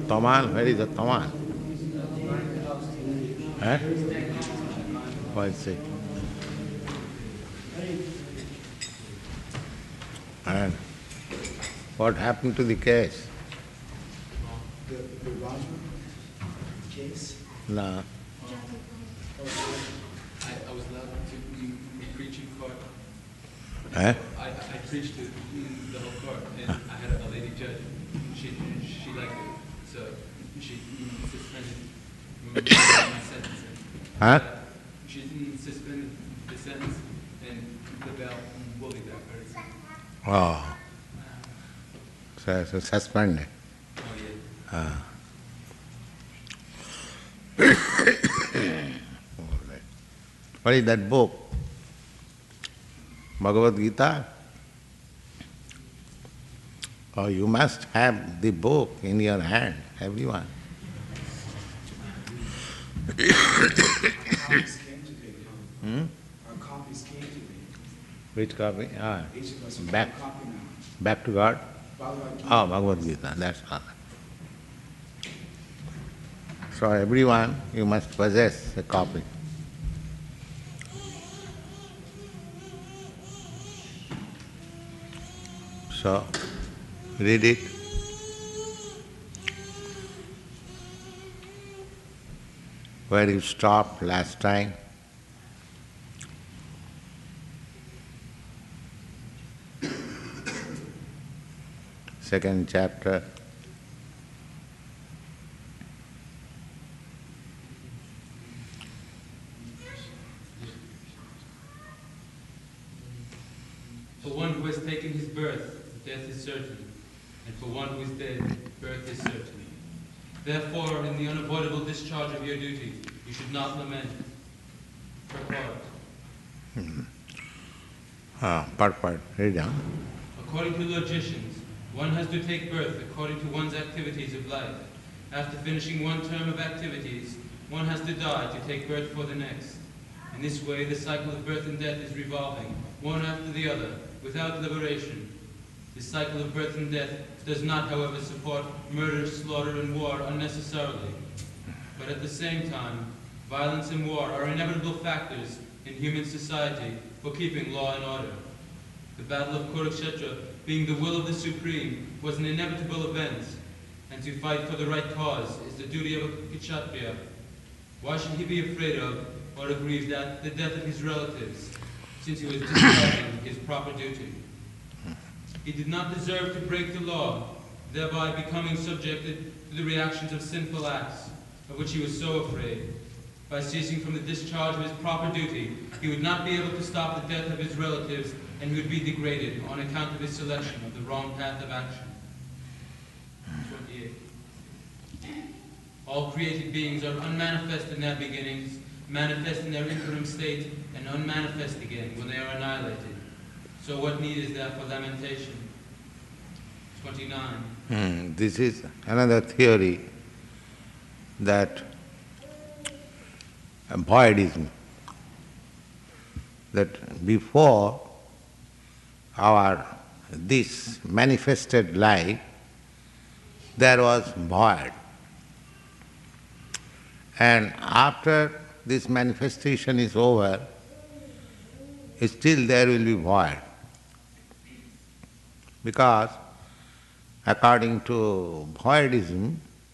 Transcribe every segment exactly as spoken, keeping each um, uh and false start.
Taman, where is the Taman? Eh? What is it? And what happened to the case? The, the Rajma case? No. I, I was allowed to be preach in court. Eh? I, I preached to the whole court, and I had a lady judge. She she liked it, so she suspended my sentence. Huh? She suspended the sentence, and the bail will be back very soon. Oh. So, so suspended. Oh yeah. Ah. What is that book? Bhagavad Gita? Oh, you must have the book in your hand, everyone. Copies came today, huh? Hmm? Our copies came today. Which copy? Ah, Each of us will back, have a copy now. back to God? Bhagavad Gita. Oh, Bhagavad Gita, that's all. So everyone, you must possess a copy. So, read it. Where you stopped last time. Second chapter. For one who has taken his birth, death is certain, and for one who is dead, birth is certain. Therefore, in the unavoidable discharge of your duty, you should not lament. Purport. Hmm. Ah, purport. Read down. According to logicians, one has to take birth according to one's activities of life. After finishing one term of activities, one has to die to take birth for the next. In this way, the cycle of birth and death is revolving, one after the other, without liberation. This cycle of birth and death does not, however, support murder, slaughter, and war unnecessarily. But at the same time, violence and war are inevitable factors in human society for keeping law and order. The battle of Kurukshetra, being the will of the Supreme, was an inevitable event, and to fight for the right cause is the duty of a Kshatriya. Why should he be afraid of or aggrieved at the death of his relatives, since he was discharging his proper duty? He did not deserve to break the law, thereby becoming subjected to the reactions of sinful acts, of which he was so afraid. By ceasing from the discharge of his proper duty, he would not be able to stop the death of his relatives, and he would be degraded on account of his selection of the wrong path of action. twenty-eight. All created beings are unmanifest in their beginnings, manifest in their interim state, and unmanifest again when they are annihilated. So what need is there for lamentation? twenty-nine. Hmm. This is another theory that voidism, that before our this manifested life, there was void. And after this manifestation is over, still there will be void. Because according to voidism,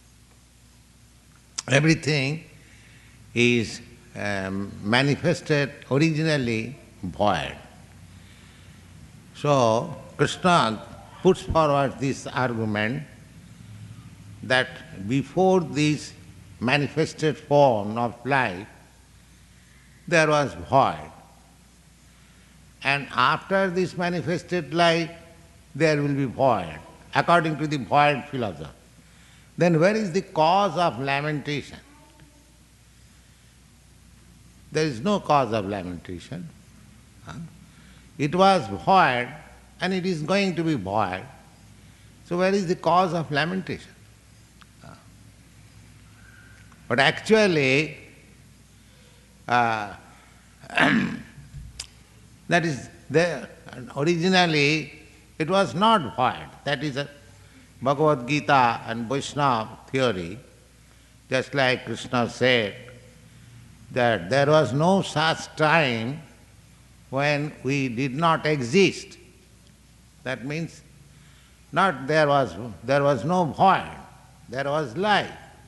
everything is um, manifested originally void. So Krishna puts forward this argument that before this manifested form of life, there was void. And after this manifested life, there will be void, according to the void philosophy. Then where is the cause of lamentation? There is no cause of lamentation. Huh? It was void and it is going to be void. So where is the cause of lamentation? Huh? But actually, uh, that is there. Originally, it was not void. That is a Bhagavad Gita and Vaishnava theory, just like Krishna said, that there was no such time when we did not exist. That means not there was there was no void, there was life.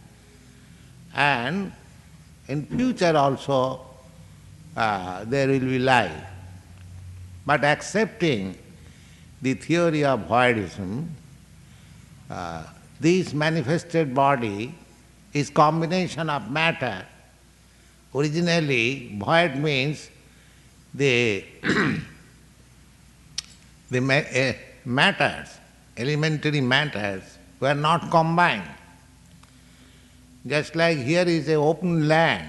And in future also uh, there will be life. But accepting the theory of voidism, uh, this manifested body is combination of matter. Originally, void means the, the ma- uh, matters, elementary matters were not combined. Just like here is an open land.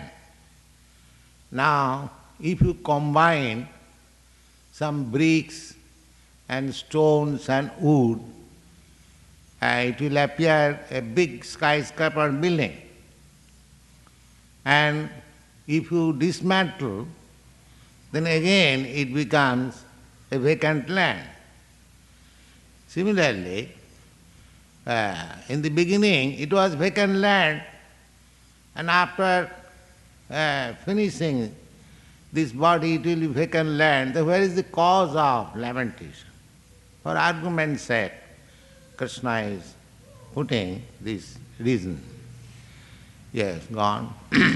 Now, if you combine some bricks and stones and wood, uh, it will appear a big skyscraper building. And if you dismantle, then again it becomes a vacant land. Similarly, uh, in the beginning it was vacant land, and after uh, finishing this body it will be vacant land. Then where is the cause of lamentation? For argument's sake, Krishna is putting this reason. Yes, gone.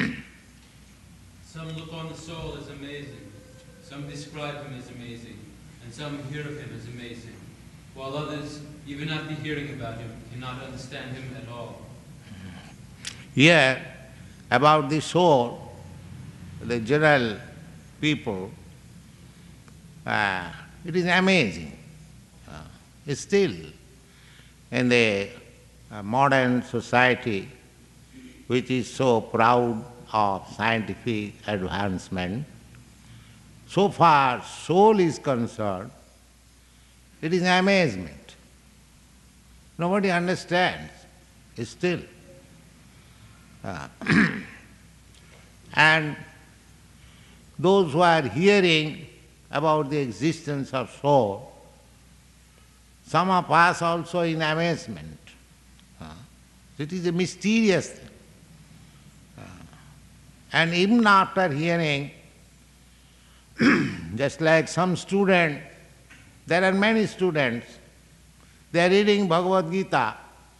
Some look on the soul as amazing, some describe him as amazing, and some hear of him as amazing, while others, even after hearing about him, cannot understand him at all. Here, about the soul, the general people, uh, it is amazing. Uh, still, in the uh, modern society, which is so proud of scientific advancement, so far soul is concerned, it is amazement. Nobody understands still. Uh, and those who are hearing about the existence of soul, some of us also in amazement. Uh, it is a mysterious thing. Uh, and even after hearing, just like some student, there are many students, they are reading Bhagavad Gita,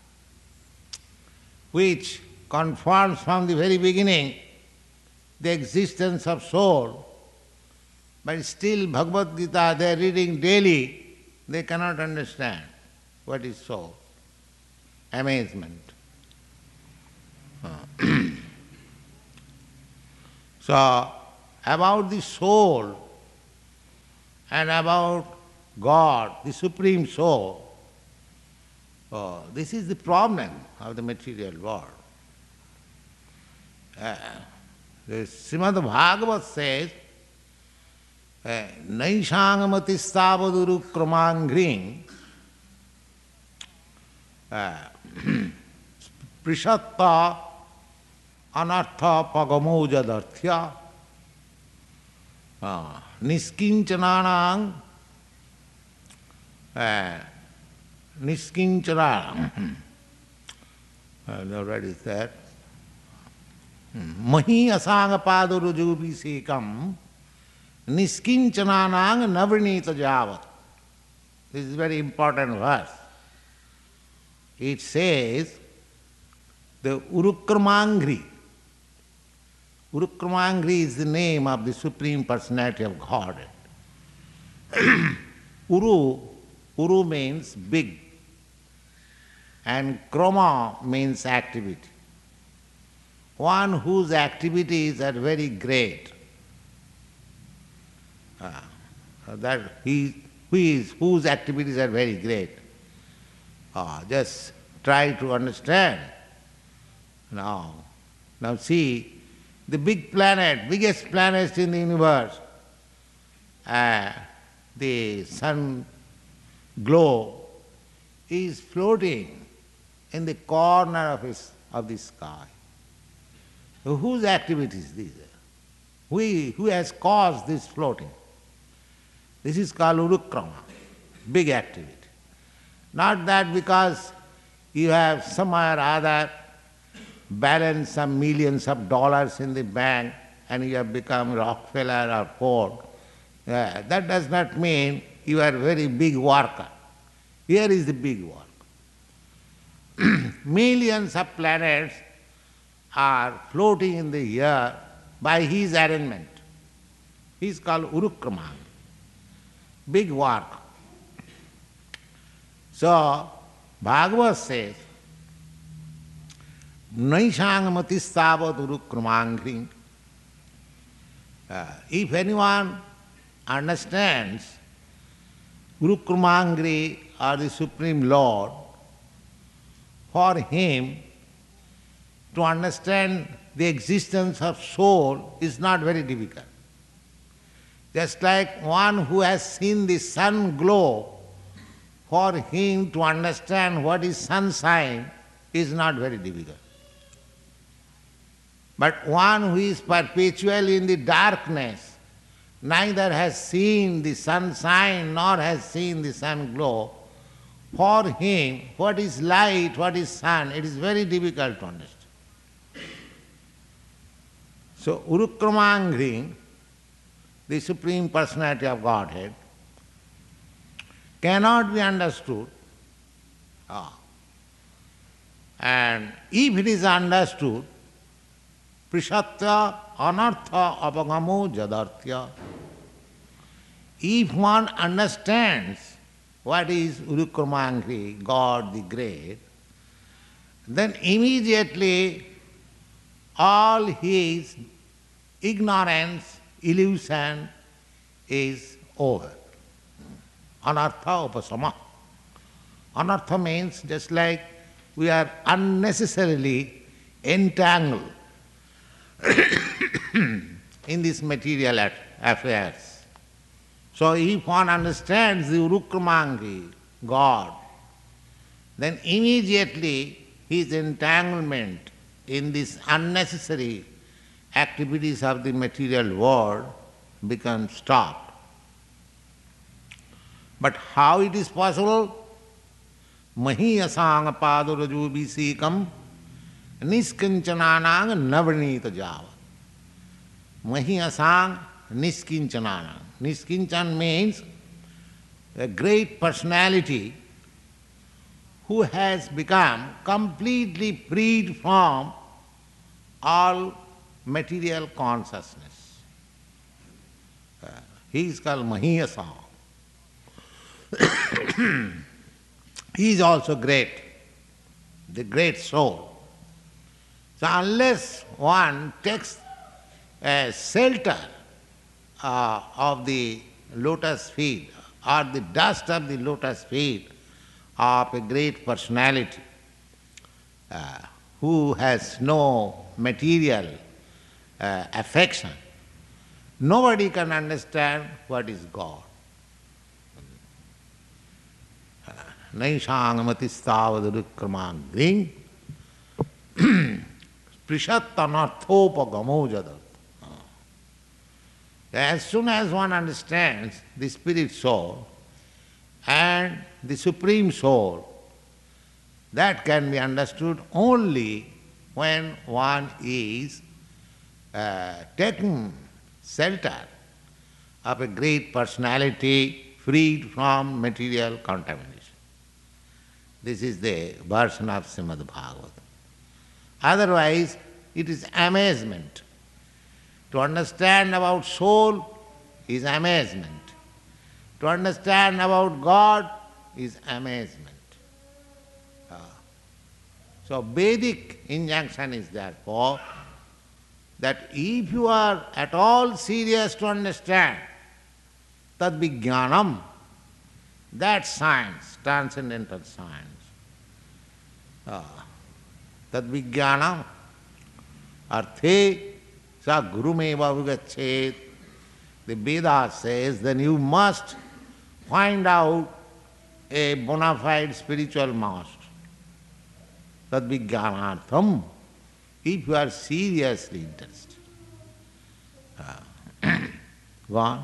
which confirms from the very beginning the existence of soul, but still Bhagavad Gita they are reading daily, they cannot understand what is soul. Amazement. Uh, so, about the soul and about God, the Supreme Soul, oh, this is the problem of the material world. Uh, the Srimad Bhagavad says, Naishangamati kramangring prishatta anartha pagamojadarthya niskinchananang niskinchana what is that? Mahi asanga padaruju visekam niskinchananang navrinita javat. This is a very important verse. It says the Urukramangri. Urukramangri is the name of the Supreme Personality of Godhead. Uru, Uru means big, and krama means activity. One whose activities are very great. Uh, that he, who is, whose activities are very great. Uh, just try to understand. Now, now see, the big planet, biggest planet in the universe, uh, the sun glow is floating in the corner of, his, of the sky. So whose activities these are? Who, who has caused this floating? This is called urukrama, big activity. Not that because you have some or other balance some millions of dollars in the bank and you have become Rockefeller or Ford. Uh, that does not mean you are a very big worker. Here is the big work. Millions of planets are floating in the air by his arrangement. He is called Urukramang. Big work. So, Bhagavad says, Naishangamatistavat Urukramangri. Uh, if anyone understands Urukramangri or the Supreme Lord, for him to understand the existence of soul is not very difficult. Just like one who has seen the sun glow, for him to understand what is sunshine is not very difficult. But one who is perpetually in the darkness, neither has seen the sunshine nor has seen the sun glow, for him what is light, what is sun, it is very difficult to understand. So Urukramangri, the Supreme Personality of Godhead, cannot be understood. Ah. And if it is understood, Prishatya anartha apagamo jadartya. If one understands what is Urukramangri, God the Great, then immediately all his ignorance, illusion is over. Anartha upasama. Anartha means just like we are unnecessarily entangled in these material affairs. So if one understands the Urukramangri, God, then immediately his entanglement in these unnecessary activities of the material world becomes stopped. But how it is possible? Mahi asang paduraju visikam niskinchananang navanita java. Mahi asang niskinchananang. Niskinchan means a great personality who has become completely freed from all material consciousness. Uh, he is called Mahiyasa. He is also great, the great soul. So unless one takes a shelter uh, of the lotus feet or the dust of the lotus feet of a great personality uh, who has no material uh, affection, nobody can understand what is God. Naishangamatistavadu Urukramangri Prishattanarthopagamo jadat. As soon as one understands the spirit soul and the supreme soul, that can be understood only when one is uh, taking shelter of a great personality freed from material contamination. This is the version of Srimad Bhagavatam. Otherwise, it is amazement. To understand about soul is amazement. To understand about God is amazement. Uh, so Vedic injunction is therefore that if you are at all serious to understand tad vijnanam, that science, transcendental science, uh, tad vijnanam arthe sa gurumeva vugachet. The Veda says then you must find out a bona fide spiritual master. Tad vijnanartham, if you are seriously interested. Uh, go on.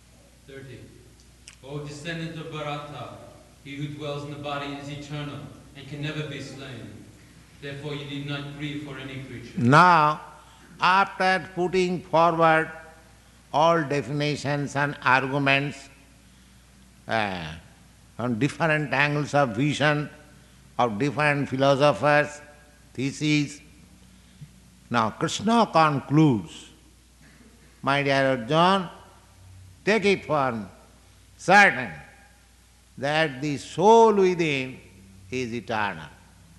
thirty. O descendant of Bharata, he who dwells in the body is eternal, and can never be slain. Therefore you need not grieve for any creature. Now, after putting forward all definitions and arguments uh, on different angles of vision of different philosophers, theses, now Krishna concludes, my dear Arjuna, take it for certain that the soul within is eternal.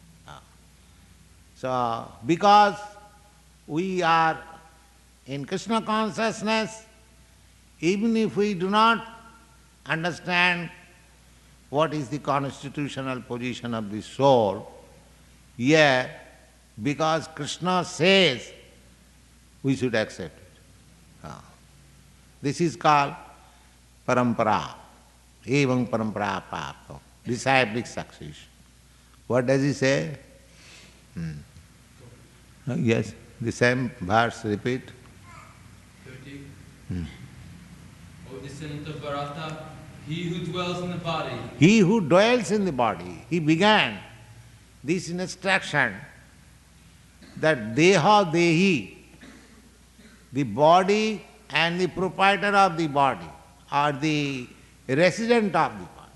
So, because we are in Krishna consciousness, even if we do not understand what is the constitutional position of the soul, yet because Krishna says, we should accept it. Ah. This is called parampara, evam parampara papto, disciplic succession. What does he say? Hmm. Uh, yes, the same verse, repeat. thirty. Hmm. O descendant of Bharata, he who dwells in the body, He who dwells in the body, he began this instruction that deha dehi, the body and the proprietor of the body are the resident of the body.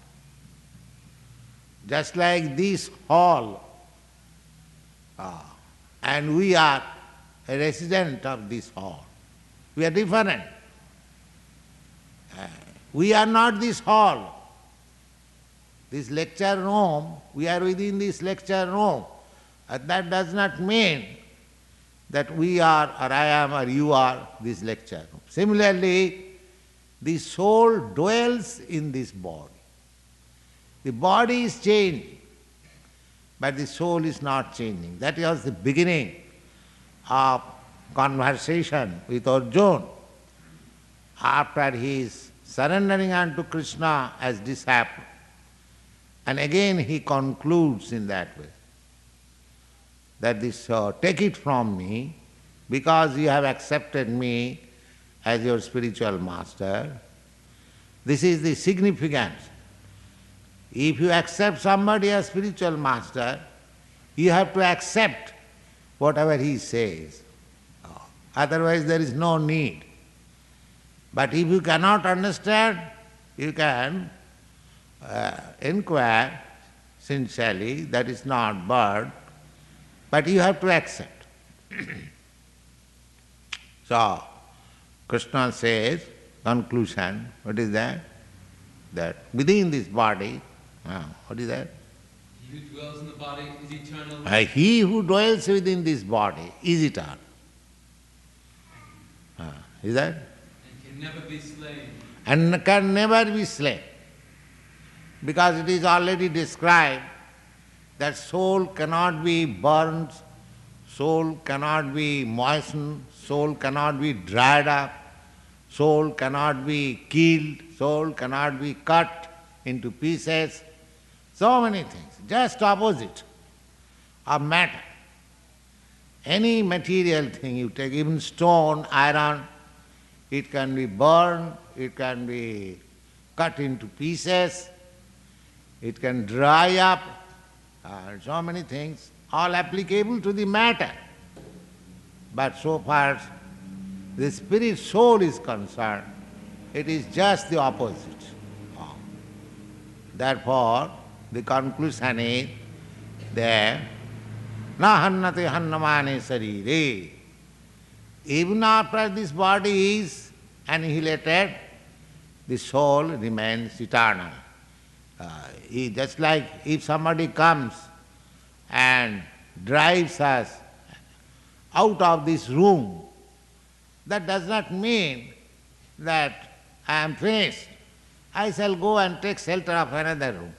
Just like this hall, ah, and we are a resident of this hall. We are different. Uh, we are not this hall. This lecture room, we are within this lecture room. And that does not mean that we are, or I am, or you are this lecture room. Similarly, the soul dwells in this body. The body is changing, but the soul is not changing. That was the beginning of conversation with Arjuna after he is surrendering unto Krishna as disciple. And again he concludes in that way, that this, uh, take it from me, because you have accepted me as your spiritual master. This is the significance. If you accept somebody as spiritual master, you have to accept whatever he says. Otherwise there is no need. But if you cannot understand, you can uh, inquire sincerely, that is not bad, but you have to accept. So, Krishna says, conclusion, what is that? That within this body, uh, what is that? he who dwells in the body is eternal. Uh, he who dwells within this body is eternal. Uh, is that? And can never be slain. And can never be slain. Because it is already described that soul cannot be burned, soul cannot be moistened, soul cannot be dried up, soul cannot be killed, soul cannot be cut into pieces. So many things, just opposite of matter. Any material thing you take, even stone, iron, it can be burned, it can be cut into pieces, it can dry up, uh, so many things, all applicable to the matter. But so far as the spirit soul is concerned, it is just the opposite. Oh. Therefore, the conclusion is that na hannate hannamane sarire. Even after this body is annihilated, the soul remains eternal. Uh, he, just like if somebody comes and drives us out of this room, that does not mean that I am finished. I shall go and take shelter of another room.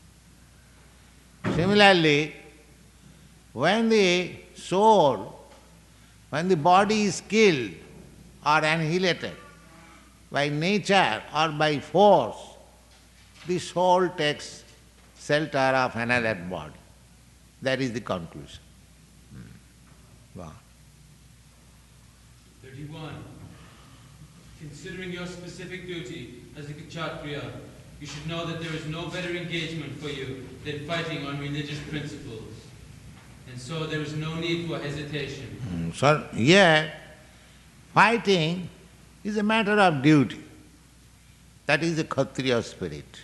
Similarly, when the soul, when the body is killed or annihilated by nature or by force, the soul takes shelter of another body. That is the conclusion. Hmm. Wow. thirty-one. Considering your specific duty as a Kshatriya, you should know that there is no better engagement for you than fighting on religious principles. And so there is no need for hesitation. Mm, So, yeah, fighting is a matter of duty. That is the Kshatriya spirit.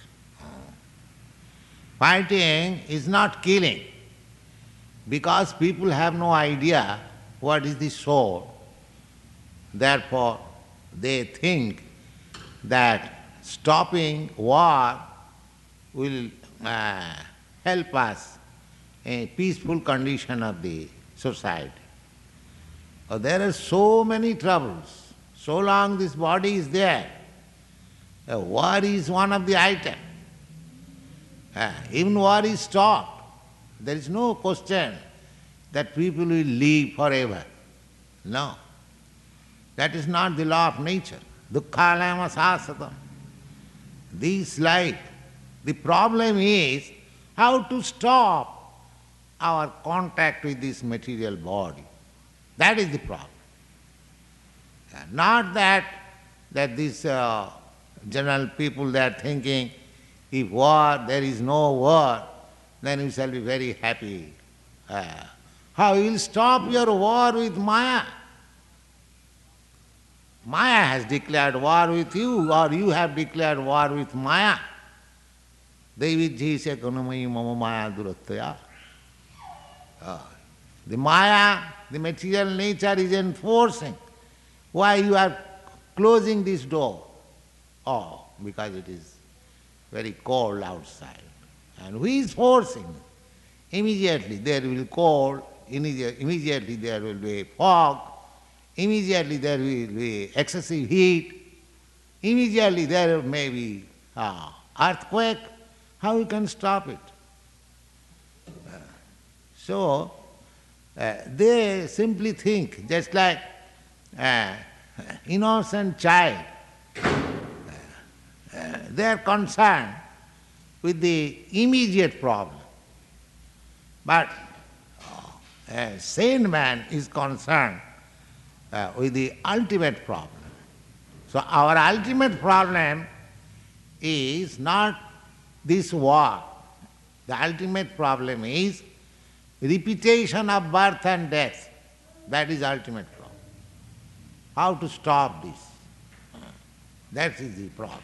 Fighting is not killing, because people have no idea what is the sword. Therefore, they think that stopping war will uh, help us in a peaceful condition of the society. Uh, there are so many troubles. So long this body is there, uh, war is one of the items. Uh, even war is stopped. There is no question that people will live forever. No. That is not the law of nature. Dukkhalayam asasatam. This life. The problem is how to stop our contact with this material body. That is the problem. Uh, Not that that these uh, general people, they are thinking, if war, there is no war, then you shall be very happy. Uh, how you will stop your war with Maya? Maya has declared war with you, or you have declared war with Maya. Devidhi se kanamayi mama maya durattaya. Uh, The Maya, the material nature is enforcing. Why you are closing this door? Oh, because it is very cold outside. And who is forcing? Immediately there will be cold, immediate- immediately there will be fog, immediately there will be excessive heat, immediately there may be uh, earthquake. How you can stop it? Uh, so, uh, they simply think, just like uh, innocent child, uh, they are concerned with the immediate problem. But uh, a sane man is concerned uh, with the ultimate problem. So our ultimate problem is not this war. The ultimate problem is repetition of birth and death. That is ultimate problem. How to stop this? That is the problem.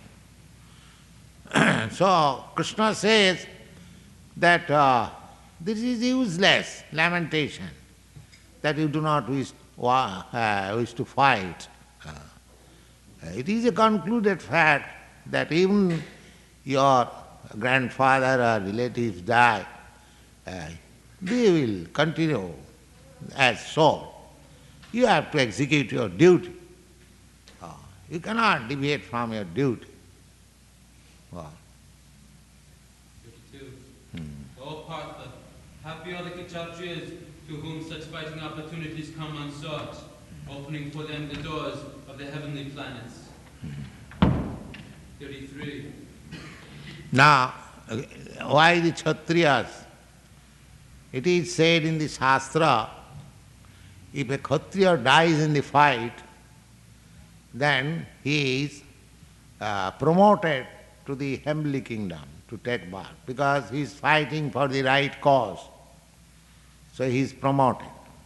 So Krishna says that uh, this is useless lamentation, that you do not wish, uh, wish to fight. Uh, it is a concluded fact that even your grandfather or relatives die, uh, they will continue as soul. You have to execute your duty. Uh, you cannot deviate from your duty. Well, fifty-two. O Partha, happy are the Kshatriyas to whom such fighting opportunities come unsought, opening for them the doors of the heavenly planets. thirty-three. now, uh, why the Kshatriyas? It is said in the Shastra, if a Kshatriya dies in the fight, then he is uh, promoted to the heavenly kingdom to take birth, because he is fighting for the right cause. So he is promoted.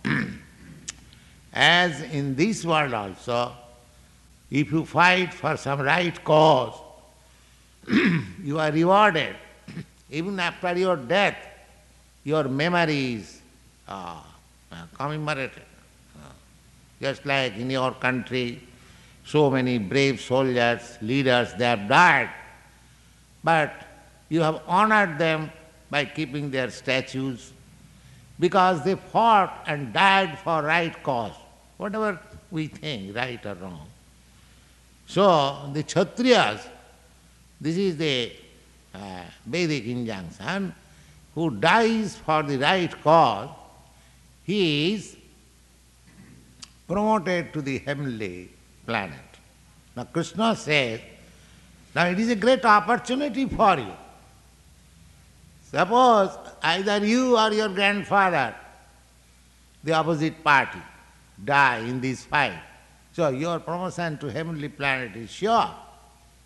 As in this world also, if you fight for some right cause, you are rewarded. Even after your death, your memory is uh, uh, commemorated. Uh, just like in your country, so many brave soldiers, leaders, they have died, but you have honored them by keeping their statues, because they fought and died for right cause, whatever we think, right or wrong. So the Kshatriyas, this is the uh, Vedic injunction, who dies for the right cause, he is promoted to the heavenly planet. Now Krishna says, now it is a great opportunity for you. Suppose either you or your grandfather, the opposite party, die in this fight. So your promotion to heavenly planet is sure.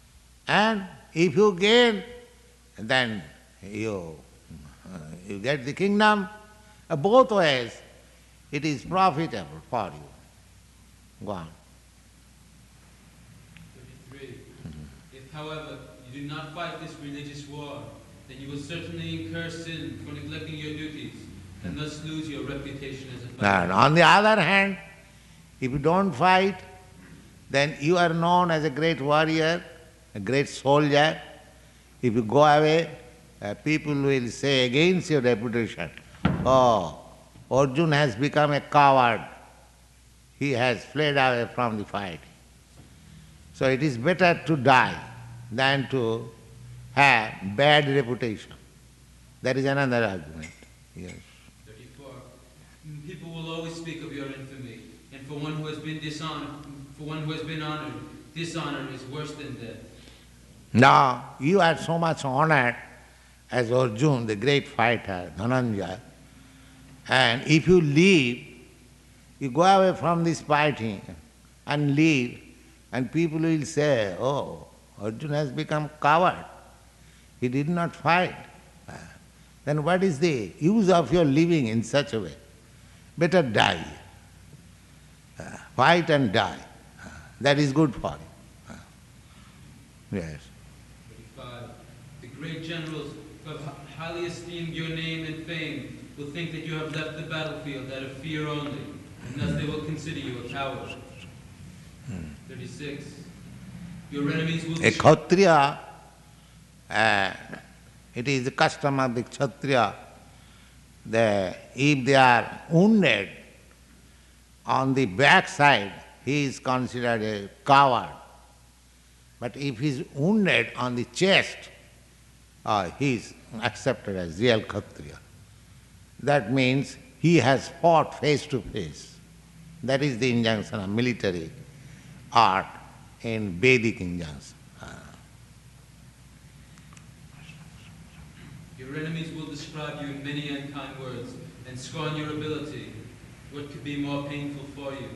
And if you gain, then you, uh, you get the kingdom. Uh, both ways, it is profitable for you. Go on. thirty-three. If, however, you do not fight this religious war, then you will certainly incur sin for neglecting your duties, and thus lose your reputation as a fighter. And on the other hand, if you don't fight, then you are known as a great warrior, a great soldier. If you go away, uh, people will say against your reputation, oh, Arjuna has become a coward. He has fled away from the fight. So it is better to die than to have bad reputation. That is another argument. Yes. thirty-four. People will always speak of your infamy, and for one who has been dishonored, for one who has been honored, dishonor is worse than death. Now, you are so much honored as Arjuna, the great fighter, Dhananjaya, and if you leave, you go away from this fighting and leave, and people will say, oh, Arjuna has become coward. He did not fight. Then what is the use of your living in such a way? Better die. Fight and die. That is good for you. Yes. thirty-five. The great generals who have highly esteemed your name and fame will think that you have left the battlefield out of fear only, and thus they will consider you a coward. thirty-six. Your enemies will... A Kshatriya, uh, it is the custom of the Kshatriya, the, if they are wounded on the backside, he is considered a coward. But if he is wounded on the chest, uh, he is accepted as real Kshatriya. That means he has fought face to face. That is the injunction of military art in Vedic injunction. Your enemies will describe you in many unkind words and scorn your ability. What could be more painful for you?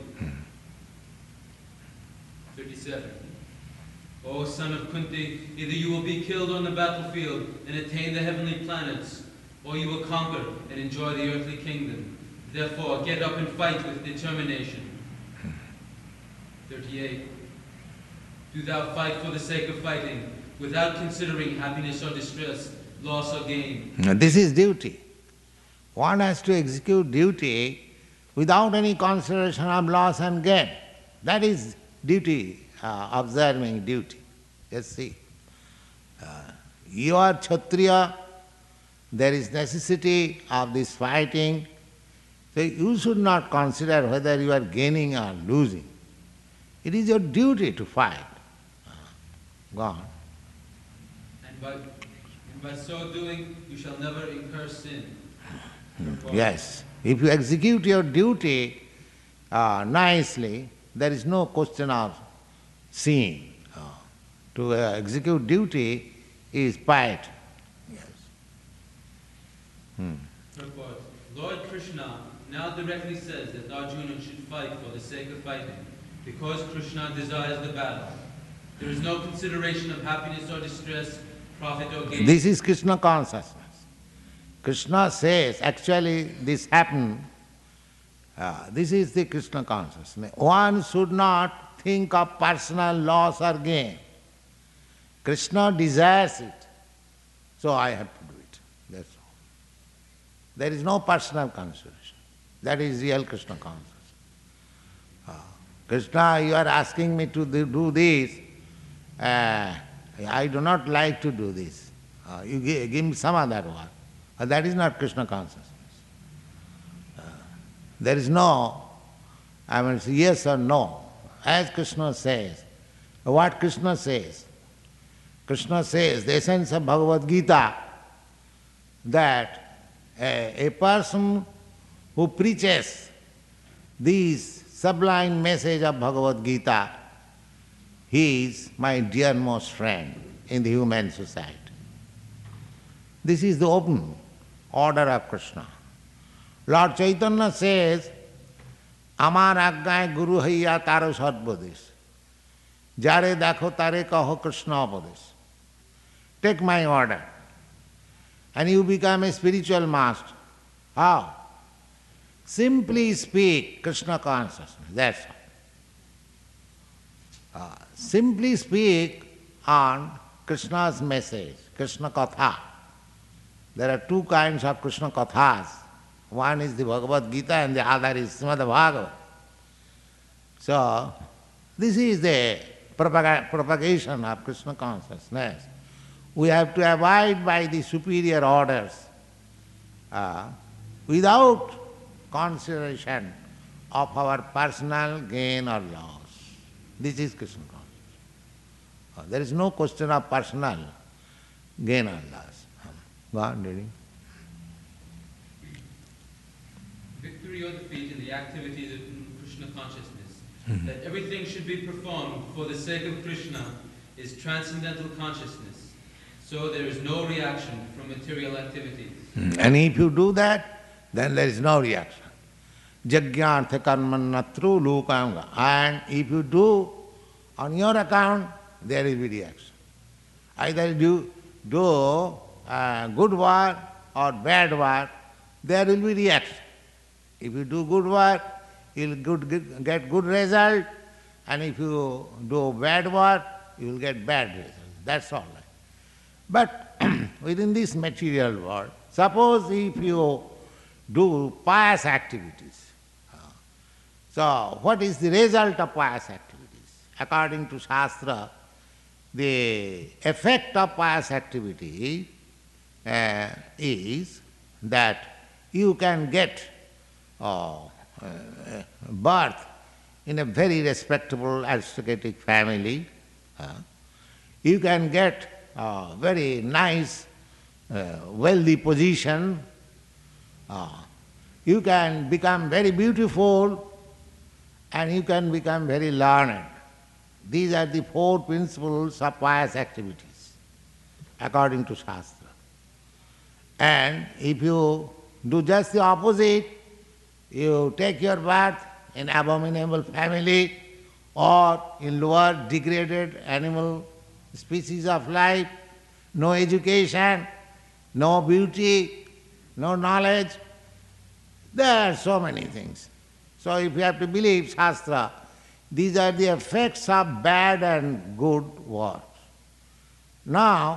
thirty-seven. O son of Kunti, either you will be killed on the battlefield and attain the heavenly planets, or you will conquer and enjoy the earthly kingdom. Therefore, get up and fight with determination. thirty-eight. Do thou fight for the sake of fighting, without considering happiness or distress, loss or gain. Now, this is duty. One has to execute duty without any consideration of loss and gain. That is duty, uh, observing duty. Yes, see. Uh, you are Kshatriya, there is necessity of this fighting. So you should not consider whether you are gaining or losing. It is your duty to fight. Uh, go on. And by, and by so doing, you shall never incur sin. Yes. If you execute your duty uh, nicely, there is no question of sin. Uh, to uh, execute duty is piety. Yes. Hmm. Purport. Lord Krishna now directly says that Arjuna should fight for the sake of fighting, because Krishna desires the battle. There is no consideration of happiness or distress, profit or gain. This is Krishna consciousness. Krishna says, actually this happened, uh, this is the Krishna consciousness. One should not think of personal loss or gain. Krishna desires it, so I have to do it. That's all. There is no personal consideration. That is real Krishna consciousness. Uh, Krishna, you are asking me to do this. Uh, I do not like to do this. Uh, you give, give me some other work. Uh, that is not Krishna consciousness. Uh, there is no, I mean, yes or no. As Krishna says, what Krishna says? Krishna says, the essence of Bhagavad Gita, that a, a person who preaches this sublime message of Bhagavad Gita, he is my dearmost friend in the human society. This is the open order of Krishna. Lord Chaitanya says, Amar Agnay Guru Haiya Taro Sarvades. Jare dakho tare kaho Krishna upadesh. Take my order. And you become a spiritual master. How? Simply speak Krishna consciousness. That's all. Uh, simply speak on Krishna's message, Krishna Katha. There are two kinds of Krishna Kathas. One is the Bhagavad Gita and the other is Srimad Bhagavatam. So, this is the propaga- propagation of Krishna consciousness. We have to abide by the superior orders uh, without consideration of our personal gain or loss. This is Krishna consciousness. Uh, there is no question of personal gain or loss. Go on, reading. Victory or defeat in the activities of Krishna consciousness, mm-hmm. that everything should be performed for the sake of Krishna, is transcendental consciousness. So there is no reaction from material activities. Mm. And if you do that, then there is no reaction. Jagyartha karmanatru lukanga. And if you do on your account, there will be reaction. Either you do uh, good work or bad work, there will be reaction. If you do good work, you will good, get good result, and if you do bad work, you will get bad result. That's all. But within this material world, suppose if you do pious activities, so what is the result of pious activities? According to Shastra, the effect of pious activity uh, is that you can get uh, uh, birth in a very respectable aristocratic family. Uh, you can get a very nice, uh, wealthy position. Uh, you can become very beautiful and you can become very learned. These are the four principles of pious activities, according to Shastra. And if you do just the opposite, you take your birth in abominable family or in lower degraded animal species of life, no education, no beauty, no knowledge, there are so many things. So if you have to believe Shastra, these are the effects of bad and good works. Now,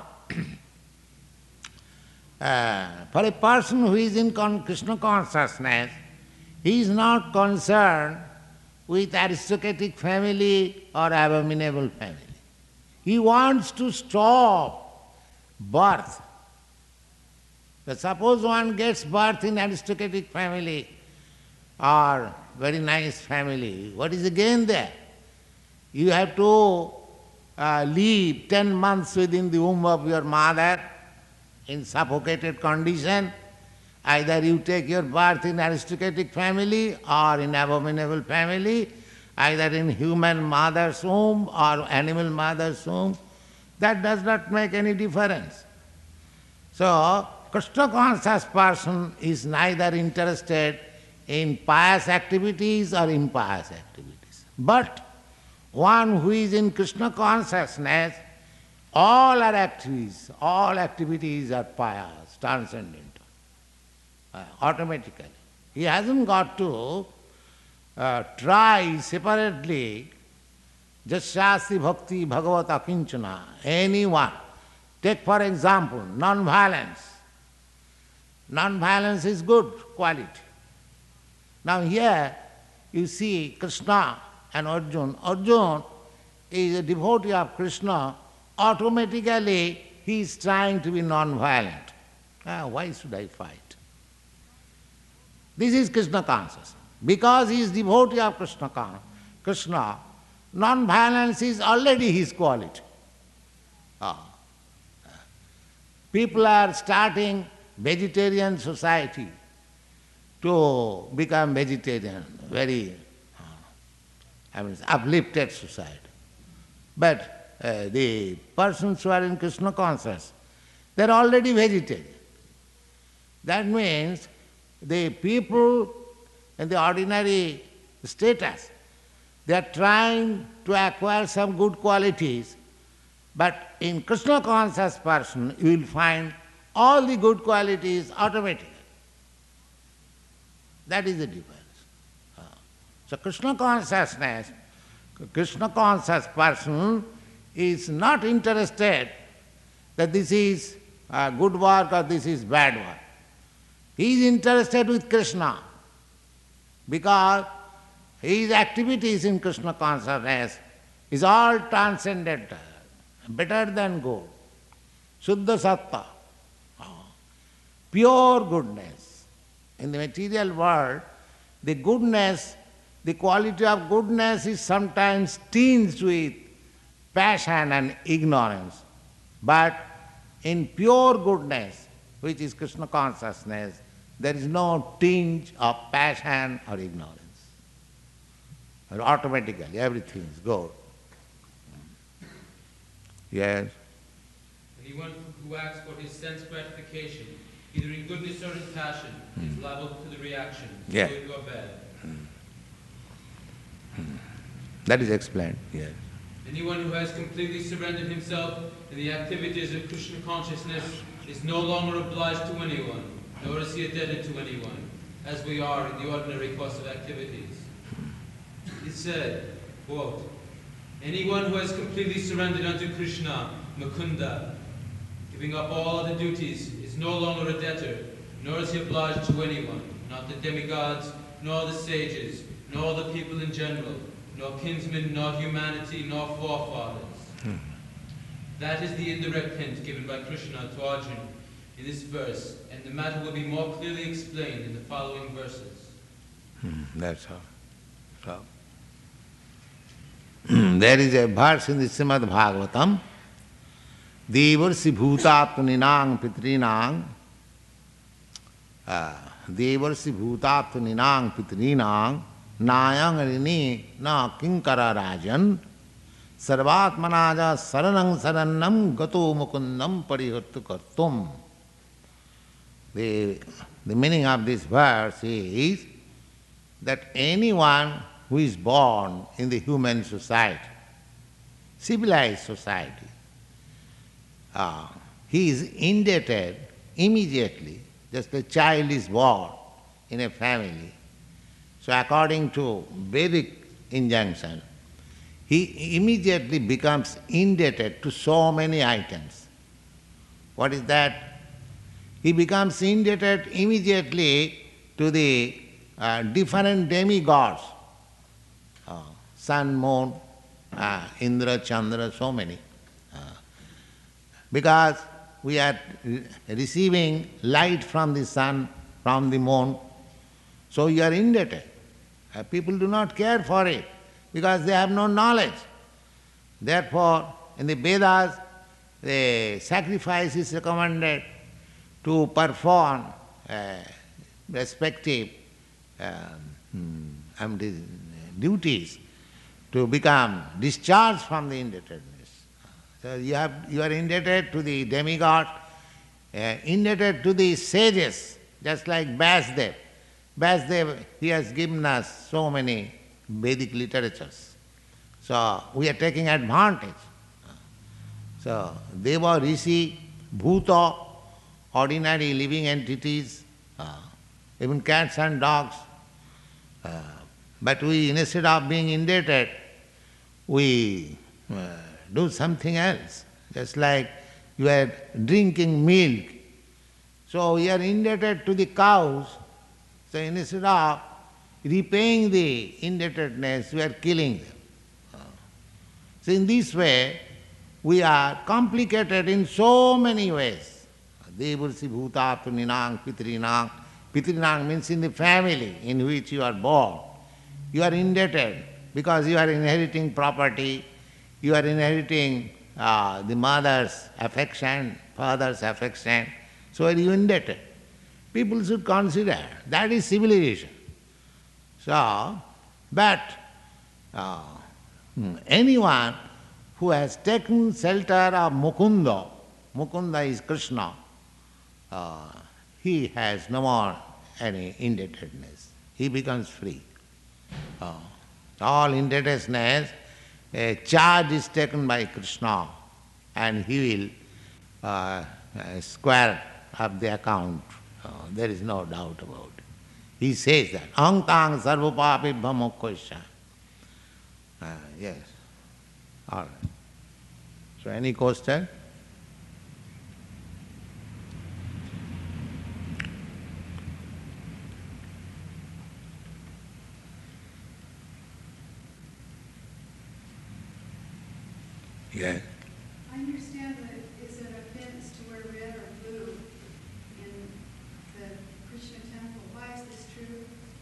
uh, for a person who is in con- Krishna consciousness, he is not concerned with aristocratic family or abominable family. He wants to stop birth. But suppose one gets birth in aristocratic family or very nice family, what is the gain there? You have to uh, live ten months within the womb of your mother in suffocated condition. Either you take your birth in aristocratic family or in abominable family, either in human mother's womb or animal mother's womb. That does not make any difference. So, Krishna conscious person is neither interested in pious activities or impious activities. But one who is in Krishna consciousness, all our activities, all activities are pious, transcendental, uh, automatically. He hasn't got to uh, try separately, jasyasti bhakti bhagavata kinchana, anyone. Take for example, non-violence. Non-violence is good quality. Now here you see Krishna and Arjuna. Arjuna is a devotee of Krishna. Automatically he is trying to be non-violent. Ah, why should I fight? This is Krishna consciousness. Because he is devotee of Krishna, Krishna, non-violence is already his quality. Ah. People are starting vegetarian society to become vegetarian, very I mean, uplifted society. But uh, the persons who are in Krishna consciousness, they are already vegetarian. That means the people in the ordinary status, They are trying to acquire some good qualities, but in Krishna conscious person you will find all the good qualities automatically. That is the difference. Uh, So Krishna consciousness, Krishna conscious person is not interested that this is uh, good work or this is bad work. He is interested with Krishna because his activities in Krishna consciousness is all transcendental, better than good, Shuddha Sattva, pure goodness. In the material world, the goodness, the quality of goodness is sometimes tinged with passion and ignorance. But in pure goodness, which is Krishna consciousness, there is no tinge of passion or ignorance. Automatically everything is good. Yes? Anyone who acts for his sense gratification, either in goodness or in passion, is liable to the reaction, Yeah. good or bad. That is explained, yes. Anyone who has completely surrendered himself in the activities of Krishna consciousness is no longer obliged to anyone, nor is he indebted to anyone, as we are in the ordinary course of activities. It said, quote, anyone who has completely surrendered unto Krishna, Mukunda, giving up all other duties, is no longer a debtor, nor is he obliged to anyone, not the demigods, nor the sages, nor the people in general, nor kinsmen, nor humanity, nor forefathers. Hmm. That is the indirect hint given by Krishna to Arjuna in this verse, and the matter will be more clearly explained in the following verses. Hmm, that's how. So, there is a verse in the Srimad Bhagavatam, Devarsi bhutatmaninang pitrinang, uh, Devarsi bhutatmaninang pitrinang, Nayang rini na kinkara rajan, sarvatmanaja saranang sarannam gato mukundam parihattu kartum. The, the meaning of this verse is that anyone who is born in the human society, civilized society, uh, he is indebted immediately, just a child is born in a family. So according to Vedic injunction, he immediately becomes indebted to so many items. What is that? He becomes indebted immediately to the uh, different demigods, uh, sun, moon, uh, Indra, Chandra, so many. Uh, because we are re- receiving light from the sun, from the moon, so you are indebted. Uh, people do not care for it because they have no knowledge. Therefore, in the Vedas, the sacrifice is recommended to perform uh, respective um, um, duties to become discharged from the indebtedness. So you have you are indebted to the demigod, uh, indebted to the sages, just like Vyasdev. Vyasdev, he has given us so many Vedic literatures. So we are taking advantage. So Deva, Rishi, Bhuta, ordinary living entities, uh, even cats and dogs. Uh, but we, instead of being indebted, we uh, do something else. Just like you are drinking milk. So we are indebted to the cows. So instead of repaying the indebtedness, we are killing them. So in this way, we are complicated in so many ways. Devarsi bhutapuninang pitrinang. Pitrinang means in the family in which you are born. You are indebted because you are inheriting property, you are inheriting uh, the mother's affection, father's affection, so are you indebted. People should consider that is civilization. So, but uh, anyone who has taken shelter of Mukunda, Mukunda is Krishna, uh, he has no more any indebtedness. He becomes free. Uh, all indebtedness, a charge is taken by Krishna and he will uh, uh, square up the account. Uh, there is no doubt about it. He says that. Aham tang sarvapapibha mokkosya. Uh, yes. All right. So any question? Yes. I understand that it's an offense to wear red or blue in the Krishna temple. Why is this true?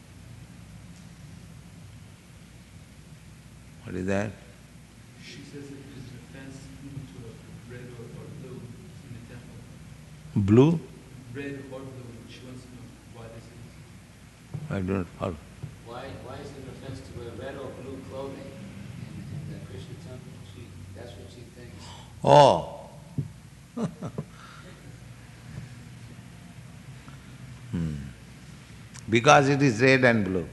What is that? She says it is an offense to a red or, or blue in the temple. Blue? Red or blue. She wants to know why this is. I don't follow. Why, why is it an offense to wear red or blue clothing in, in the Krishna temple? She, that's what she thinks. Oh. hmm. Because it is red and blue.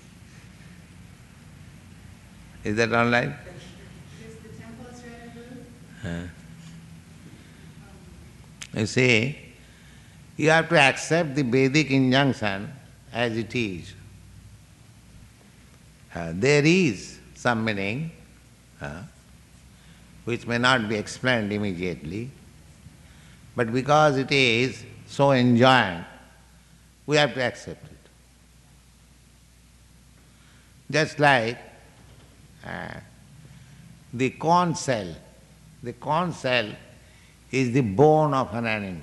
Is that all right? Because the temple is red and blue? Huh. You see, you have to accept the Vedic injunction as it is. Uh, there is some meaning uh, which may not be explained immediately, but because it is so enjoined, we have to accept it. Just like uh, the corn cell. The corn cell is the bone of an animal.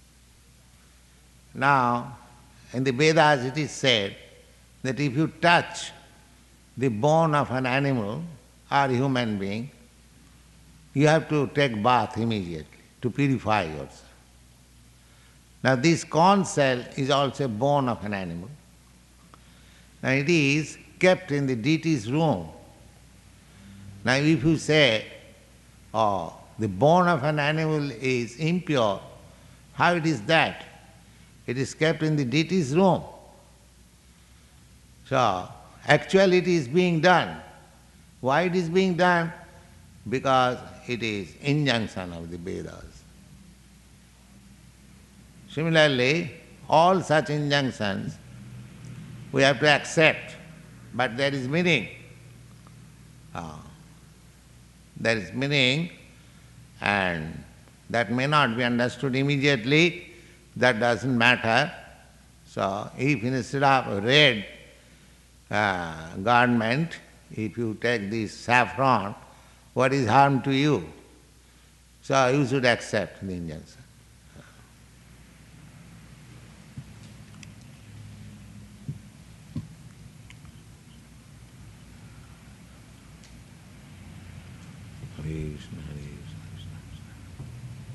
Now, in the Vedas it is said that if you touch the bone of an animal or human being, you have to take bath immediately to purify yourself. Now this corn cell is also a bone of an animal. Now it is kept in the deity's room. Now if you say, oh, the bone of an animal is impure, how it is that? It is kept in the deity's room. So, actually it is being done. Why it is being done? Because it is injunction of the Vedas. Similarly, all such injunctions we have to accept, but there is meaning. Uh, there is meaning, and that may not be understood immediately. That doesn't matter. So, if instead of red uh, garment, if you take this saffron, what is harm to you? So, you should accept the injunction. Hare Krishna, Hare Krishna, Krishna Krishna.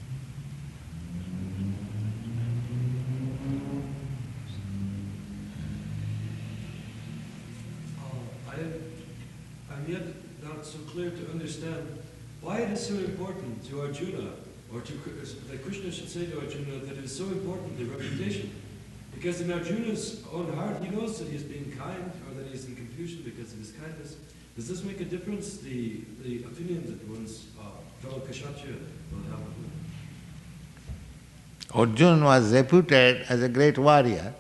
Uh, I am, I'm yet not so clear to understand why it is so important to Arjuna, or to that Krishna should say to Arjuna that it is so important, the reputation. Because in Arjuna's own heart, he knows that he is being kind, or that he is in confusion because of his kindness. Does this make a difference, the, the opinion that one's uh, fellow Kshatriya will have of him? Arjuna was reputed as a great warrior.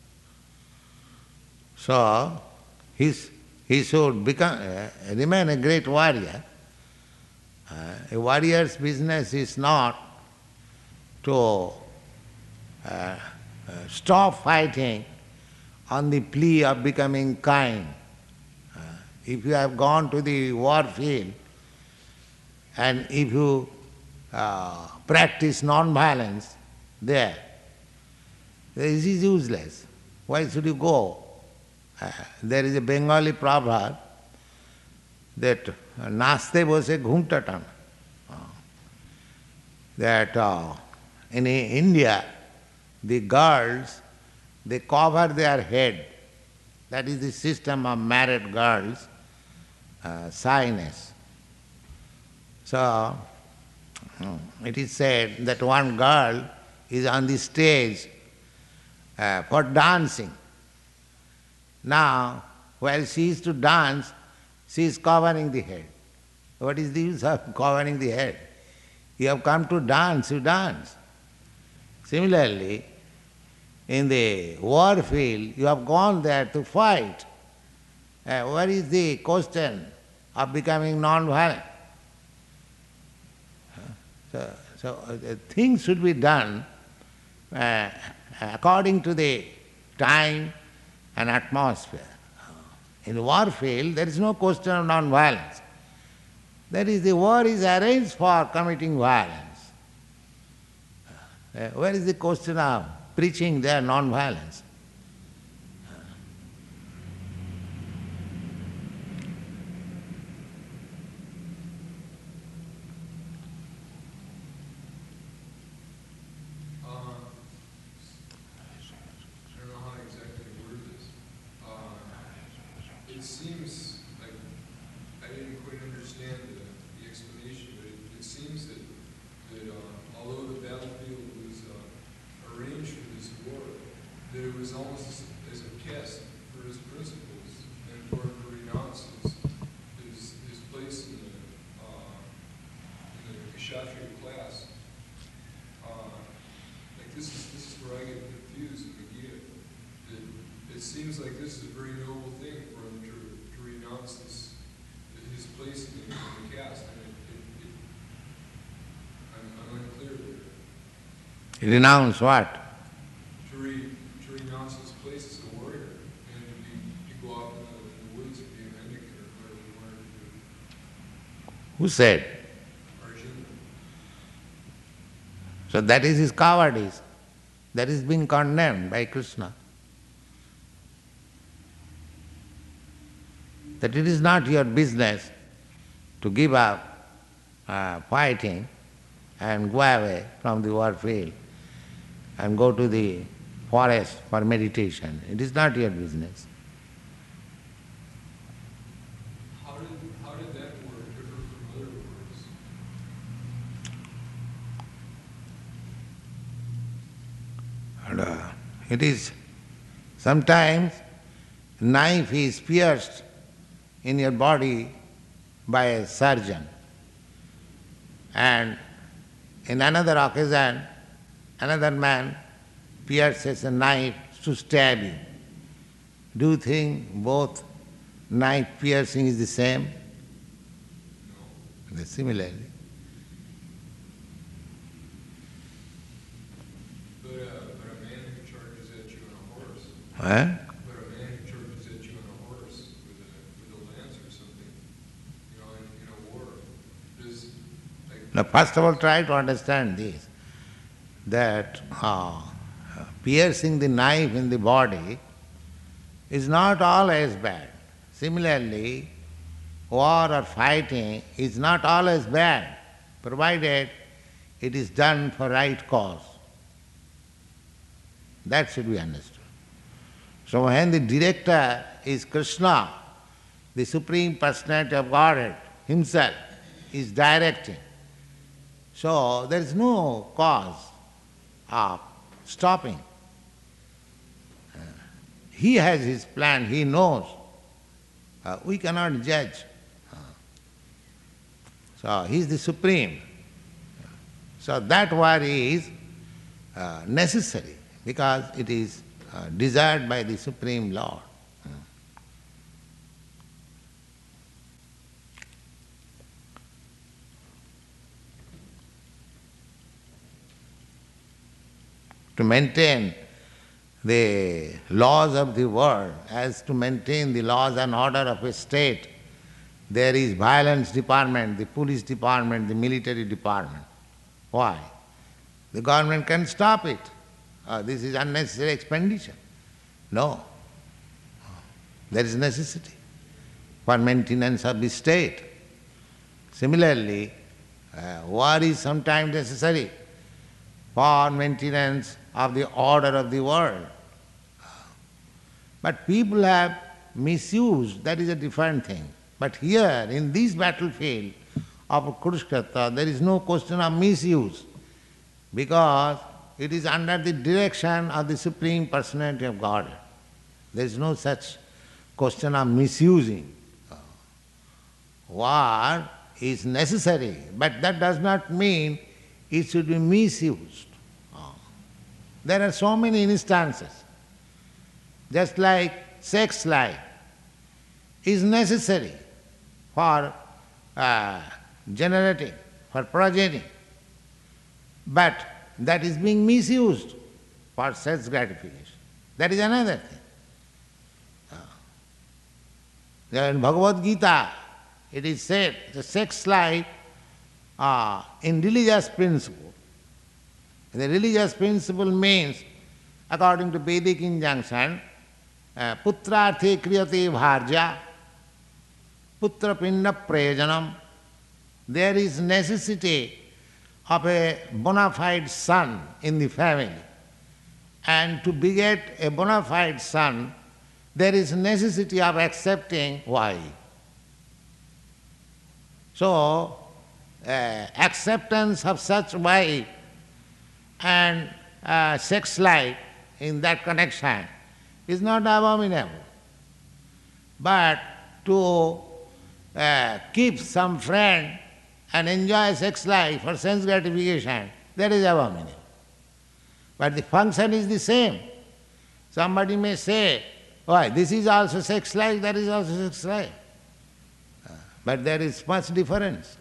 So, his, he should become, uh, remain a great warrior. Uh, a warrior's business is not to uh, uh, stop fighting on the plea of becoming kind. Uh, if you have gone to the war field and if you uh, practice non-violence there, this is useless. Why should you go? Uh, there is a Bengali proverb that naste bose ghumtatan. Uh, that uh, in India, the girls, they cover their head. That is the system of married girls, uh, shyness. So, it is said that one girl is on the stage uh, for dancing. Now, while she is to dance, she is covering the head. What is the use of covering the head? You have come to dance, you dance. Similarly, in the war field, you have gone there to fight. Uh, what is the question of becoming non-violent? So, so uh, things should be done uh, according to the time and atmosphere. In the war field, there is no question of non-violence. That is, the war is arranged for committing violence. Uh, where is the question of preaching there non-violence? Uh, I don't know how to exactly word this. Uh, it seems like I didn't quite understand the, the explanation, but it, it seems that, that uh, although the battlefield was uh, arranged for this war, that it was almost as, as a test for his principles and for him to renounce his, his, his place in the, uh, in the Kshatriya class. Uh, like this is this is where I get confused with the Gita. That it seems like this is a very noble thing for him to, to renounce this his place in the, in the caste. And it, it, it, I'm, I'm unclear there. Renounce what? To re, to renounce his place as a warrior and to be to go out in the, in the woods and be a mendicant or whatever he wanted to do. Who said? Arjuna. So that is his cowardice. That is being condemned by Krishna. That it is not your business to give up uh, fighting and go away from the war field and go to the forest for meditation. It is not your business. How did how did that word differ from other words? And, uh, it is sometimes knife is pierced in your body by a surgeon, and in another occasion another man pierces a knife to stab you. Do you think both knife piercing is the same? No. Similarly. But, uh, but a man who charges at you on a horse, Huh? but a man who charges at you on a horse with a with a lance or something, you know, in, in a war, does like Now, first of all, try to understand this, that uh, piercing the knife in the body is not always bad. Similarly, war or fighting is not always bad, provided it is done for right cause. That should be understood. So when the director is Krishna, the Supreme Personality of Godhead Himself is directing, so there is no cause of stopping. Uh, He has his plan, he knows. Uh, we cannot judge. Uh, So he is the Supreme. So that war is uh, necessary because it is uh, desired by the Supreme Lord. To maintain the laws of the world, as to maintain the laws and order of a state, there is violence department, the police department, the military department. Why? The government can stop it. Uh, this is unnecessary expenditure. No. There is necessity for maintenance of the state. Similarly, uh, war is sometimes necessary for maintenance of the order of the world. But people have misused, that is a different thing. But here, in this battlefield of Kurukshetra, there is no question of misuse, because it is under the direction of the Supreme Personality of Godhead. There is no such question of misusing. war is necessary, but that does not mean it should be misused. Ah. There are so many instances. Just like sex life is necessary for uh, generating, for progeny, but that is being misused for sense gratification. That is another thing. Uh, in Bhagavad Gita, it is said the sex life uh, in religious principle. The religious principle means, according to Vedic injunction, uh, putrarthe kriyate bharja, putra pinda prayojanam. There is necessity of a bona fide son in the family. And to beget a bona fide son, there is necessity of accepting wife. So, uh, acceptance of such wife and uh, sex life in that connection is not abominable. But to uh, keep some friend and enjoy sex life for sense gratification, that is abominable. But the function is the same. Somebody may say, why, this is also sex life, that is also sex life. But there is much difference.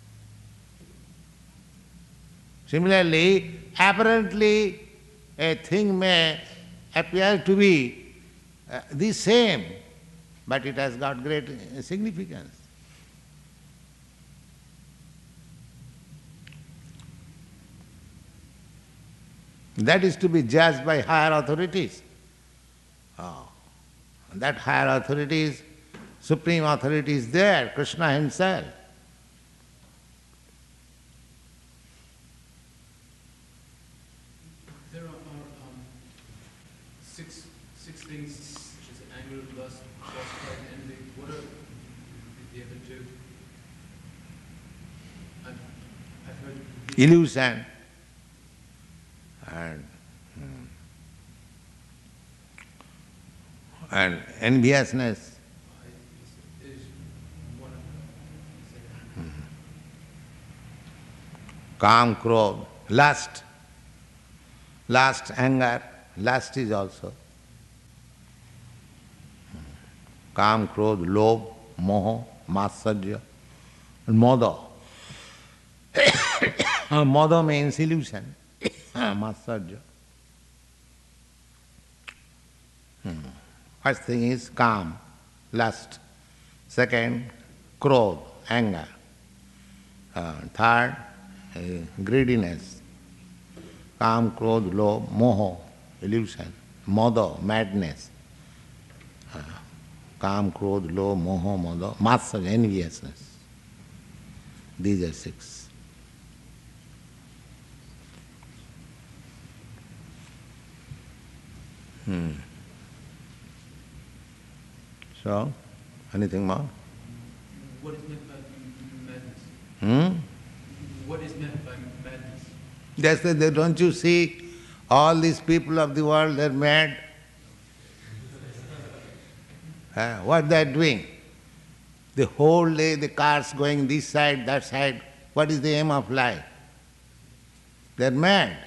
Similarly, apparently a thing may appear to be uh, the same, but it has got great significance. That is to be judged by higher authorities. Oh. That higher authority is, supreme authority is there, Krishna himself. There are, are um, six six things, such as anger, lust, lust, pride, and envy. What are the other two? I've, I've heard... Illusion and, and enviousness. Is one of them. Kam, krodh, lust. Lust, anger, lust is also. Kam, krodh, lobh, moho, matsarya, and moda. Moda means illusion. Matsarya. Hmm. First thing is kam, lust. Second, krodh, anger. Uh, third, uh, greediness. Kam, krodh, lobh, moho, illusion. Moda, madness. Uh, kam, krodh, lobh, moho, moda, matsarya, enviousness. These are six. Hmm. So, anything more? What is meant by madness? Hmm? What is meant by madness? Just that, don't you see all these people of the world, they're mad? uh, what they're doing? The whole day the cars going this side, that side. What is the aim of life? They're mad.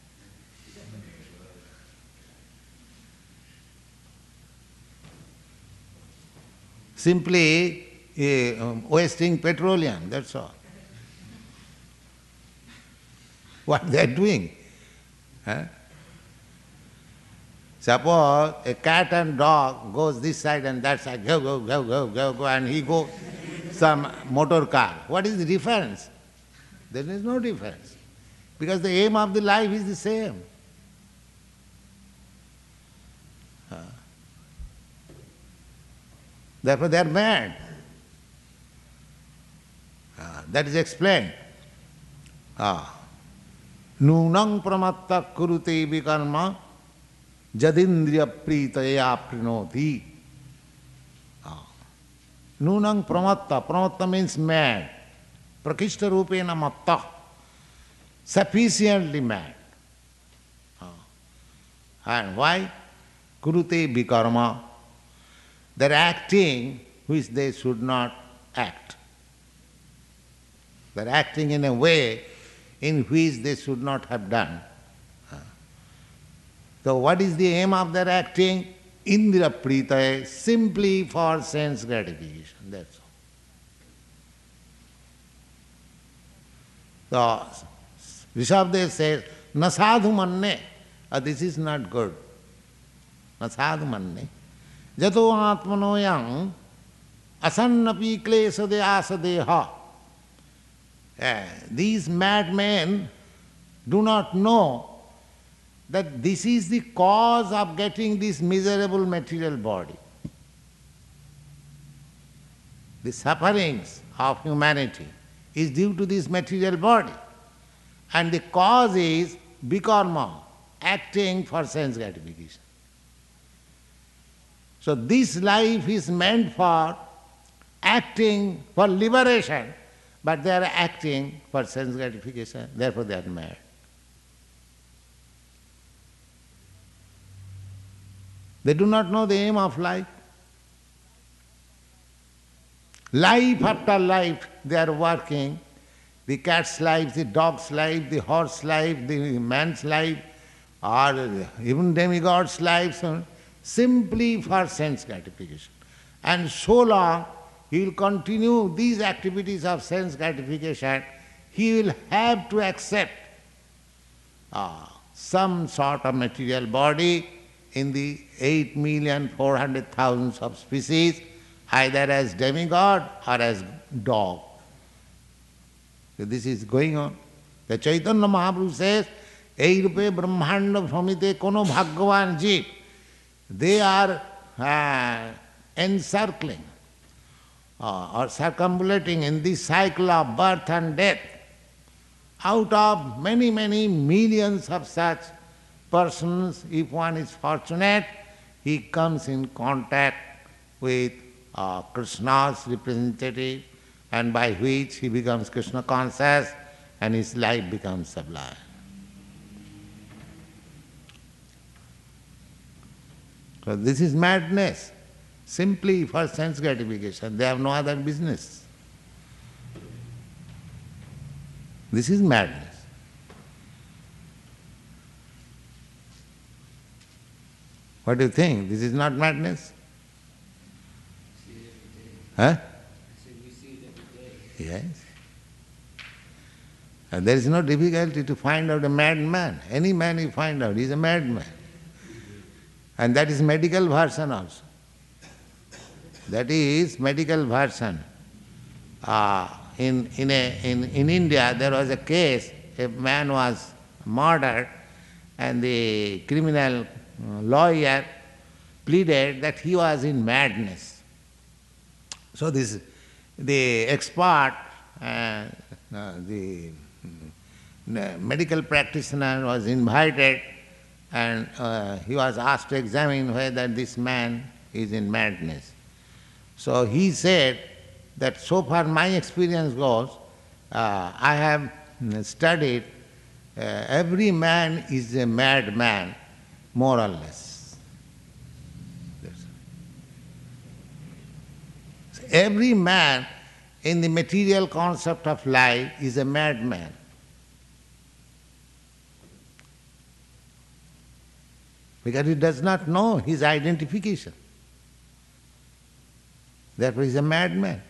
Simply uh, wasting petroleum, that's all. What they are doing. Huh? Suppose a cat and dog goes this side and that side, go, go, go, go, go, go, and he goes some motor car. What is the difference? There is no difference. Because the aim of the life is the same. Huh? Therefore they are mad. Ah, that is explained. Ah. Nunang pramatta kurute vikarma jadindriya pritaya prinoti. Ah. Nunang pramatta. Pramatta means mad. Prakishta rupena matta. Sufficiently mad. Ah. And why? Kurute vikarma. They're acting which they should not act. They are acting in a way in which they should not have done. So what is the aim of their acting? Indra Pritaya, simply for sense gratification, that's all. So Rishabdev says, na sadhu manne, uh, this is not good. Na sadhu manne. Jato atmanoyam asannapi klesade asadeha. Uh, these madmen do not know that this is the cause of getting this miserable material body. The sufferings of humanity is due to this material body. And the cause is bikarma, acting for sense gratification. So this life is meant for acting for liberation, but they are acting for sense gratification, therefore they are mad. They do not know the aim of life. Life after life they are working, the cat's life, the dog's life, the horse life, the man's life, or even demigod's life, simply for sense gratification. And so long he will continue these activities of sense gratification, he will have to accept uh, some sort of material body in the eight million four hundred thousand of species, either as demigod or as dog. So this is going on. The Chaitanya Mahaprabhu says, Ei rupe brahmanda bhramite kono bhagavan jeev. They are uh, encircling uh, or circumambulating in this cycle of birth and death. Out of many, many millions of such persons, if one is fortunate, he comes in contact with uh, Krishna's representative, and by which he becomes Krishna conscious and his life becomes sublime. So this is madness, simply for sense gratification. They have no other business. This is madness. What do you think? This is not madness? See it every day. Huh? I said we see it every day. Yes. And there is no difficulty to find out a madman. Any man you find out, he is a madman. And that is medical version also. That is medical version. Uh, in, in, a, in, in India there was a case, a man was murdered and the criminal lawyer pleaded that he was in madness. So this, the expert, uh, uh, the, the medical practitioner was invited, and uh, he was asked to examine whether this man is in madness. So he said that so far my experience goes, uh, I have studied, uh, every man is a madman, more or less. So every man in the material concept of life is a madman. Because he does not know his identification. Therefore he is a madman.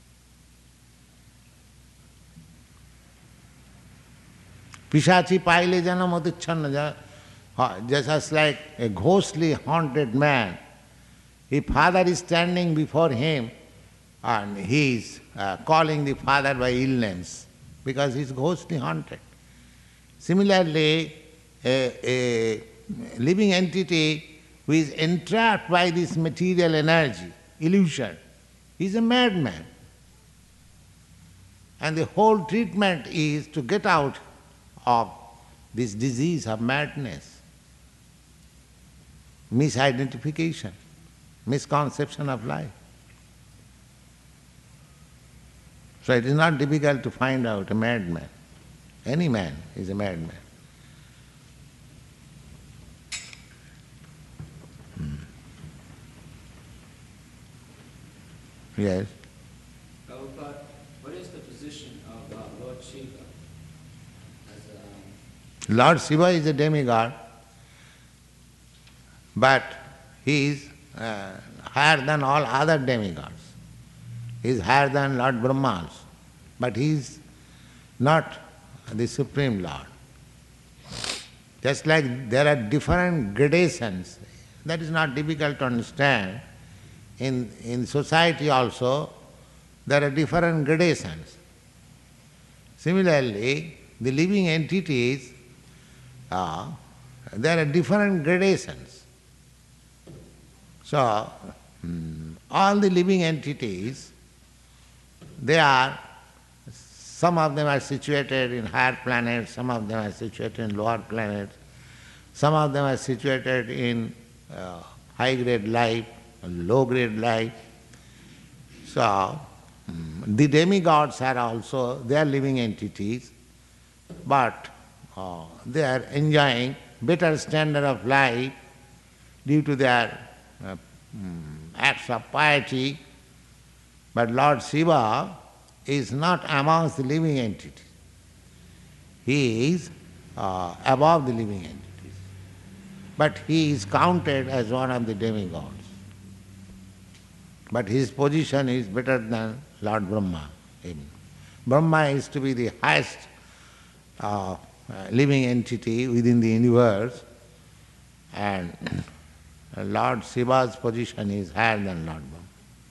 Pishachi paile jana matichhanna, just like a ghostly haunted man. His father is standing before him and he is uh, calling the father by ill names because he is ghostly haunted. Similarly, a, a living entity who is entrapped by this material energy, illusion, he is a madman. And the whole treatment is to get out of this disease of madness, misidentification, misconception of life. So it is not difficult to find out a madman. Any man is a madman. Hmm. Yes. Prabhupada, what is the position of uh, Lord Shiva is a demigod, but he is uh, higher than all other demigods. He is higher than Lord Brahma also, but he is not the Supreme Lord. Just like there are different gradations, that is not difficult to understand. In, in society also, there are different gradations. Similarly, the living entities, uh, there are different gradations. So, mm, all the living entities, they are, some of them are situated in higher planets, some of them are situated in lower planets, some of them are situated in uh, high-grade life, low-grade life. So, mm, the demigods are also, they are living entities, but uh, they are enjoying better standard of life due to their uh, mm, acts of piety. But Lord Shiva is not amongst the living entities. He is uh, above the living entities. But he is counted as one of the demigods. But his position is better than Lord Brahma. Brahma is to be the highest uh, living entity within the universe, and Lord Shiva's position is higher than Lord Brahma.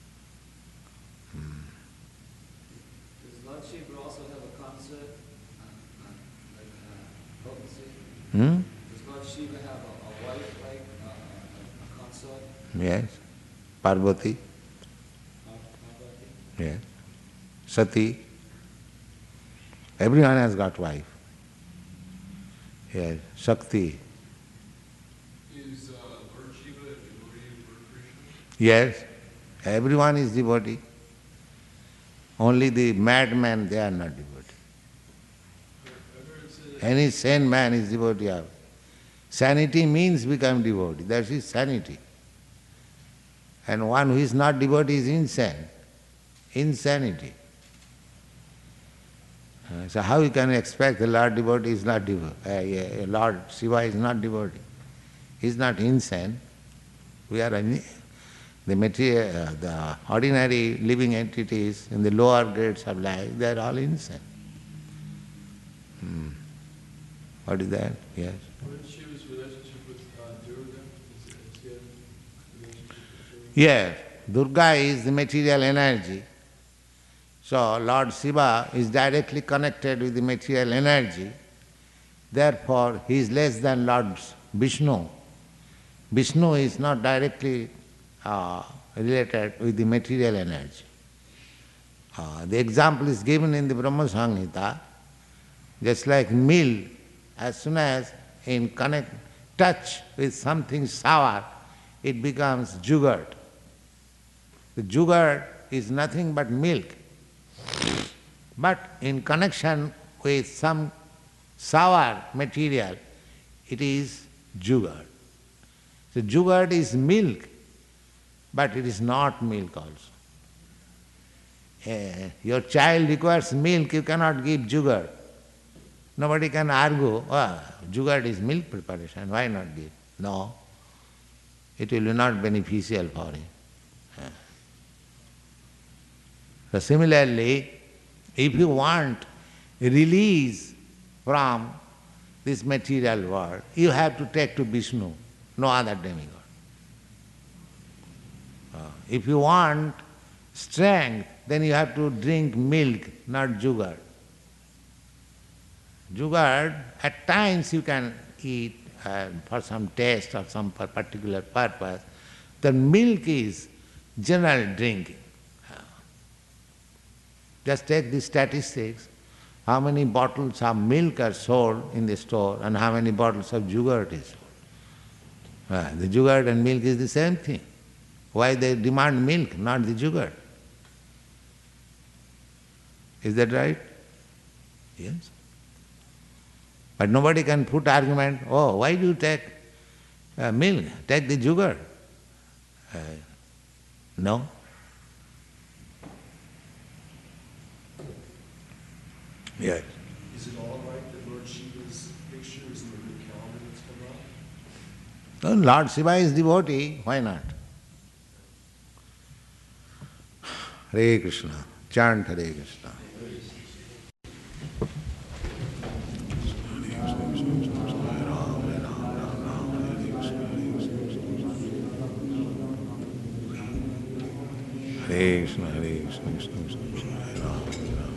Does Lord Shiva also have a consort, uh, uh, like uh, potency? Hmm? Does Lord Shiva have a, a wife like uh, a, a consort? Yes. Parvati. Uh, Parvati? Yes. Sati. Everyone has got wife. Yes. Shakti. Is uh, Lord Shiva a devotee of Lord Krishna? Yes. Everyone is devotee. Only the madmen, they are not devotee. Any sane man is devotee of. Sanity means become devotee. That is sanity. And one who is not devotee is insane. Insanity. Uh, So how you can expect the Lord devotee is not devotee? Uh, yeah, Lord Shiva is not devotee. He is not insane. We are in the material, uh, the ordinary living entities in the lower grades of life, they are all insane. Hmm. What is that? Yes. What is Shiva's relationship with uh, Durga? Is, is he have a relationship with Durga? Yes, Durga is the material energy. So Lord Shiva is directly connected with the material energy. Therefore, he is less than Lord Vishnu. Vishnu is not directly uh, related with the material energy. Uh, the example is given in the Brahma Samhita, just like milk, as soon as in connect, touch with something sour, it becomes jugar. The jugar is nothing but milk. But in connection with some sour material, it is jugar. So jugar is milk, but it is not milk also. Eh, your child requires milk, you cannot give jugar. Nobody can argue, oh, jugar is milk preparation, why not give? No, it will be not beneficial for him. Eh. So similarly, if you want release from this material world, you have to take to Vishnu, no other demigod. Uh, if you want strength, then you have to drink milk, not jugar. Jugar, at times you can eat uh, for some taste or some particular purpose. The milk is general drinking. Just take the statistics, how many bottles of milk are sold in the store and how many bottles of jugar is sold. Uh, the jugar and milk is the same thing. Why they demand milk, not the jugar? Is that right? Yes. But nobody can put argument, oh, why do you take uh, milk? Take the jugar. Uh, no. Is Yes. Is it all right that Lord Shiva's picture is in the new calendar that's come out? No, Lord Shiva is devotee, why not? Hare Krishna, chant Hare Krishna. Hare Krishna, Hare Krishna, Krishna Krishna, Krishna Hare Rama, Hare Rama.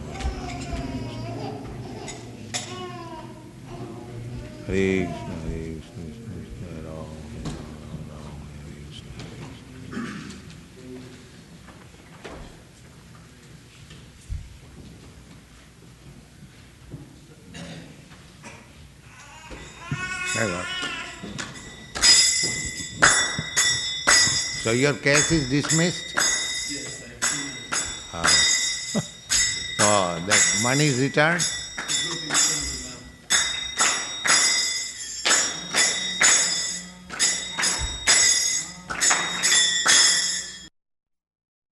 Hare Krishna, Hare Krishna, Krishna Krishna, Hare Rama, Hare Rama, Rama Rama, Hare Krishna, Hare Krishna. Very good. So your case is dismissed? Yes, I have seen it. Ah. So that money is returned? It will be returned.